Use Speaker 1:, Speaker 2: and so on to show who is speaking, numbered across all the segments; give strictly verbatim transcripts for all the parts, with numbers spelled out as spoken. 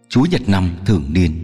Speaker 1: Chúa Nhật năm thường niên.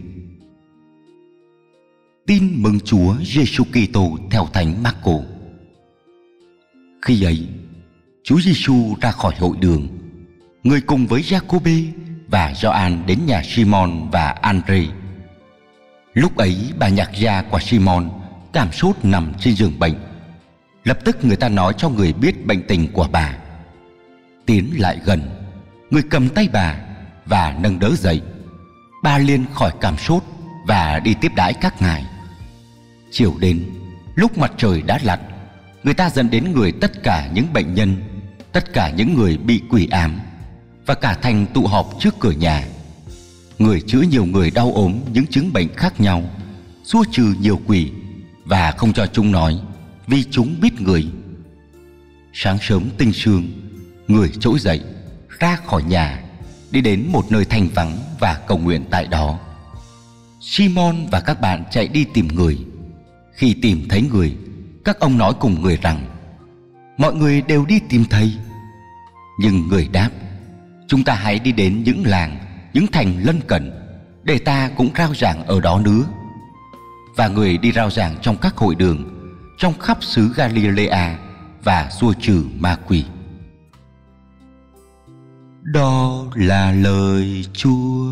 Speaker 1: Tin mừng Chúa Giêsu Kitô theo Thánh Marco. Khi ấy, Chúa Giêsu ra khỏi hội đường, người cùng với Giacôbê và Gioan đến nhà Simon và Andre. Lúc ấy bà nhạc gia của Simon cảm sốt nằm trên giường bệnh. Lập tức người ta nói cho người biết bệnh tình của bà. Tiến lại gần, người cầm tay bà và nâng đỡ dậy. Bà liền khỏi cảm sốt và đi tiếp đãi các ngài. Chiều đến, lúc mặt trời đã lặn, người ta dẫn đến người tất cả những bệnh nhân, tất cả những người bị quỷ ám, và cả thành tụ họp trước cửa nhà. Người chữa nhiều người đau ốm những chứng bệnh khác nhau, xua trừ nhiều quỷ, và không cho chúng nói, vì chúng biết người. Sáng sớm tinh sương, người trỗi dậy, ra khỏi nhà, đi đến một nơi thanh vắng và cầu nguyện tại đó. Simon và các bạn chạy đi tìm người. Khi tìm thấy người, các ông nói cùng người rằng: mọi người đều đi tìm thầy. Nhưng người đáp: chúng ta hãy đi đến những làng, những thành lân cận, để ta cũng rao giảng ở đó nữa. Và người đi rao giảng trong các hội đường, trong khắp xứ Galilea, và xua trừ ma quỷ. Đó là lời Chúa.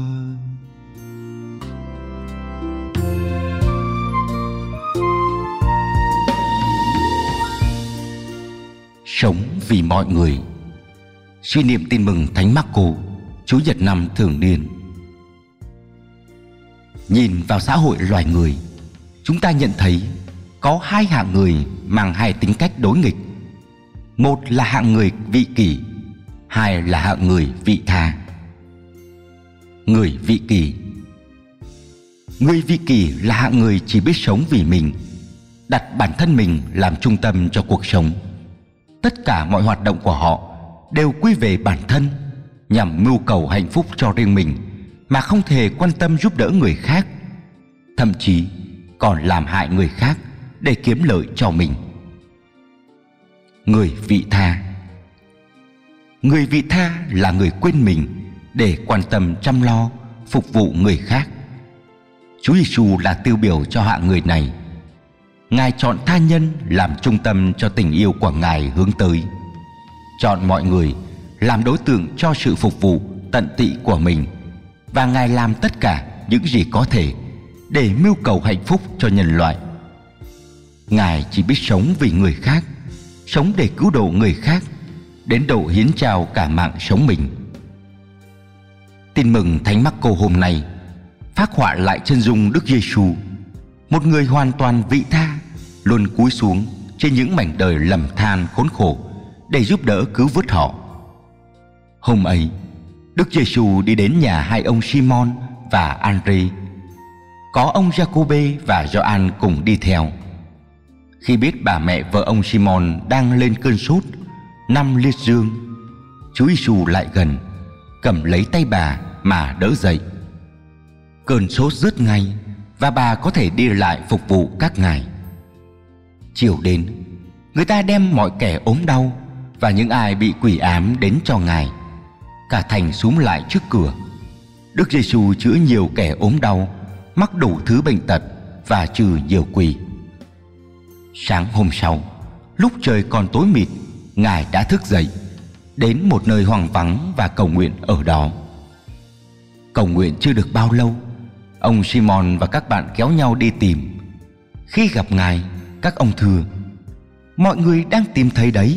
Speaker 1: Sống vì mọi người. Suy niệm tin mừng Thánh Marco, Chúa Nhật năm thường niên. Nhìn vào xã hội loài người, chúng ta nhận thấy có hai hạng người mang hai tính cách đối nghịch. Một là hạng người vị kỷ, hai là hạng người vị tha. Người vị kỷ. Người vị kỷ là hạng người chỉ biết sống vì mình, đặt bản thân mình làm trung tâm cho cuộc sống. Tất cả mọi hoạt động của họ đều quy về bản thân, nhằm mưu cầu hạnh phúc cho riêng mình, mà không thể quan tâm giúp đỡ người khác, thậm chí còn làm hại người khác để kiếm lợi cho mình. Người vị tha. Người vị tha là người quên mình để quan tâm chăm lo, phục vụ người khác. Chúa Giêsu là tiêu biểu cho hạng người này. Ngài chọn tha nhân làm trung tâm cho tình yêu của Ngài hướng tới, chọn mọi người làm đối tượng cho sự phục vụ tận tụy của mình, và Ngài làm tất cả những gì có thể để mưu cầu hạnh phúc cho nhân loại. Ngài chỉ biết sống vì người khác, sống để cứu độ người khác, đến độ hiến trao cả mạng sống mình. Tin mừng Thánh Marco hôm nay phác họa lại chân dung Đức Giêsu, một người hoàn toàn vị tha, luôn cúi xuống trên những mảnh đời lầm than khốn khổ để giúp đỡ cứu vớt họ. Hôm ấy, Đức Giêsu đi đến nhà hai ông Simon và Andre. Có ông Giacôbê và Gioan cùng đi theo. Khi biết bà mẹ vợ ông Simon đang lên cơn sốt, năm liệt dương, Chúa Giêsu lại gần, cầm lấy tay bà mà đỡ dậy. Cơn sốt dứt ngay, và bà có thể đi lại phục vụ các ngài. Chiều đến, người ta đem mọi kẻ ốm đau và những ai bị quỷ ám đến cho Ngài. Cả thành xúm lại trước cửa. Đức Giêsu chữa nhiều kẻ ốm đau, mắc đủ thứ bệnh tật và trừ nhiều quỷ. Sáng hôm sau, lúc trời còn tối mịt, Ngài đã thức dậy, đến một nơi hoang vắng và cầu nguyện ở đó. Cầu nguyện chưa được bao lâu, ông Simon và các bạn kéo nhau đi tìm. Khi gặp Ngài, các ông thưa: mọi người đang tìm thầy đấy.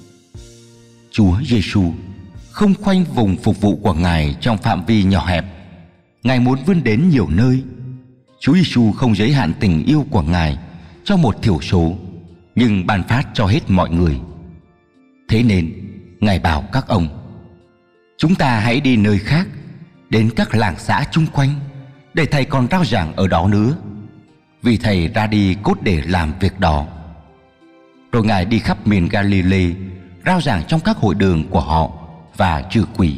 Speaker 1: Chúa Giêsu không khoanh vùng phục vụ của Ngài trong phạm vi nhỏ hẹp. Ngài muốn vươn đến nhiều nơi. Chúa Giêsu không giới hạn tình yêu của Ngài cho một thiểu số, nhưng ban phát cho hết mọi người. Thế nên Ngài bảo các ông: chúng ta hãy đi nơi khác, đến các làng xã chung quanh, để thầy còn rao giảng ở đó nữa, vì thầy ra đi cốt để làm việc đó. Rồi Ngài đi khắp miền Galilee, rao giảng trong các hội đường của họ và trừ quỷ.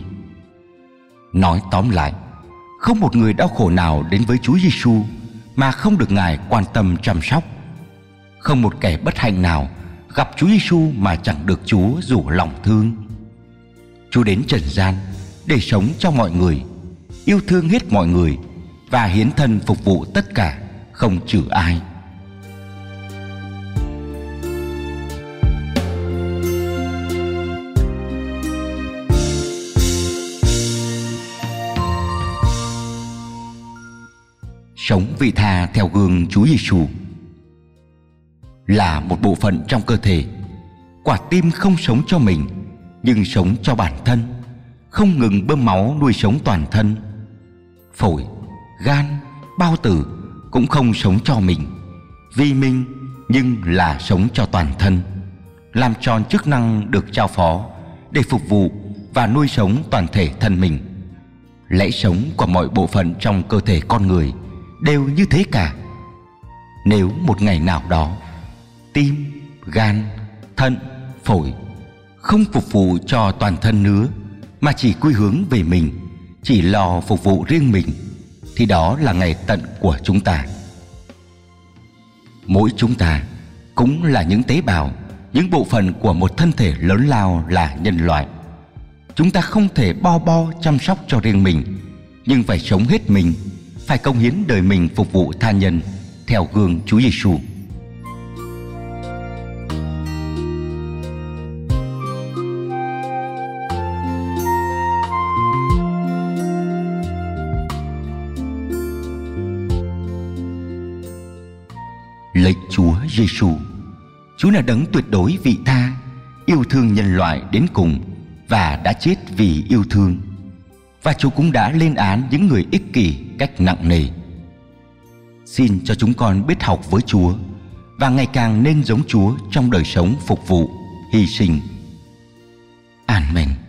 Speaker 1: Nói tóm lại, không một người đau khổ nào đến với Chúa Giêsu mà không được Ngài quan tâm chăm sóc. Không một kẻ bất hạnh nào gặp Chúa Giêsu mà chẳng được Chúa rủ lòng thương. Chúa đến trần gian để sống cho mọi người, yêu thương hết mọi người và hiến thân phục vụ tất cả, không trừ ai. Sống vị tha theo gương Chúa Giêsu. Là một bộ phận trong cơ thể, quả tim không sống cho mình nhưng sống cho bản thân, không ngừng bơm máu nuôi sống toàn thân. Phổi, gan, bao tử cũng không sống cho mình, vì mình, nhưng là sống cho toàn thân, làm tròn chức năng được trao phó để phục vụ và nuôi sống toàn thể thân mình. Lẽ sống của mọi bộ phận trong cơ thể con người đều như thế cả. Nếu một ngày nào đó tim, gan, thận, phổi không phục vụ cho toàn thân nữa, mà chỉ quy hướng về mình, chỉ lo phục vụ riêng mình, thì đó là ngày tận của chúng ta. Mỗi chúng ta cũng là những tế bào, những bộ phận của một thân thể lớn lao là nhân loại. Chúng ta không thể bo bo chăm sóc cho riêng mình, nhưng phải sống hết mình, phải cống hiến đời mình phục vụ tha nhân theo gương Chúa Giêsu. Lạy Chúa Giêsu, Chúa là đấng tuyệt đối vị tha, yêu thương nhân loại đến cùng và đã chết vì yêu thương. Và Chúa cũng đã lên án những người ích kỷ cách nặng nề. Xin cho chúng con biết học với Chúa và ngày càng nên giống Chúa trong đời sống phục vụ, hy sinh. Amen.